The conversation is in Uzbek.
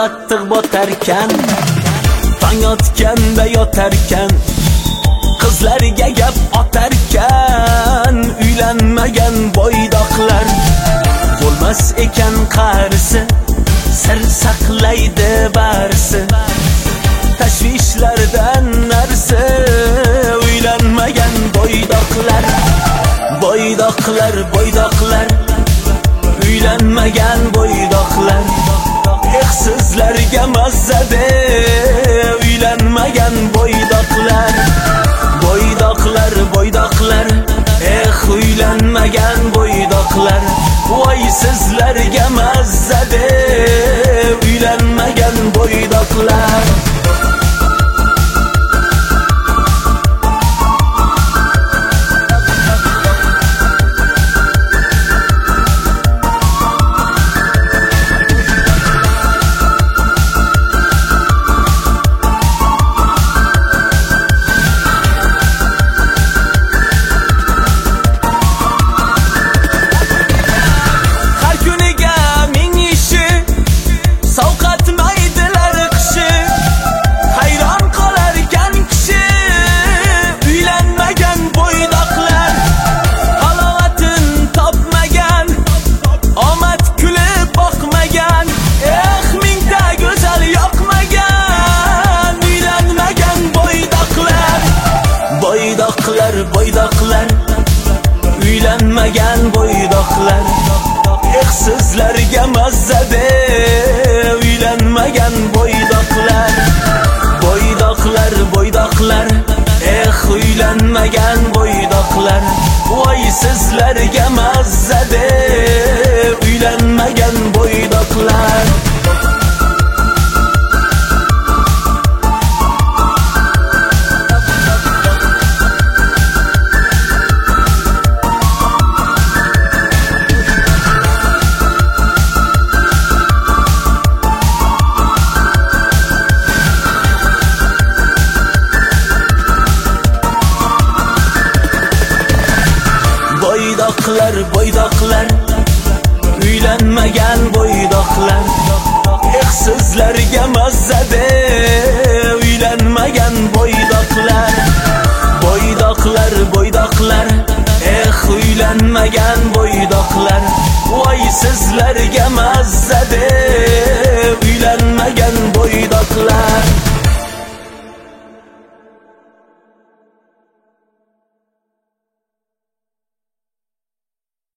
qattiq botarkan, tong otganda yotarkan, qizlarga gap otarkan, uylanmagan boydoqlar bo'lmas ekan qarisi, sir saqlaydi barisi, tashvishlardan narsa, uylanmagan boydoqlar, boydoqlar, boydoqlar, uylanmagan boydoqlar, sizlarga mazzada, uylanmagan boydoqlar, boydoqlar, boydoqlar, uylanmagan boydoqlar, voy sizlarga mazzada, uylanmagan boydoqlar. Boydoqlar, uylanmagan boydoqlar, sizlarga mazzada, uylanmagan boydoqlar, boydoqlar, boydoqlar, uylanmagan boydoqlar, voy sizlarga mazzada, uylanmagan boydoqlar. Boydoqlar, boydoqlar, uylanmagan boydoqlar, sizlarga mazzada, uylanmagan boydoqlar, boydoqlar, boydoqlar, uylanmagan boydoqlar, voy sizlarga mazzada, uylanmagan boydoqlar.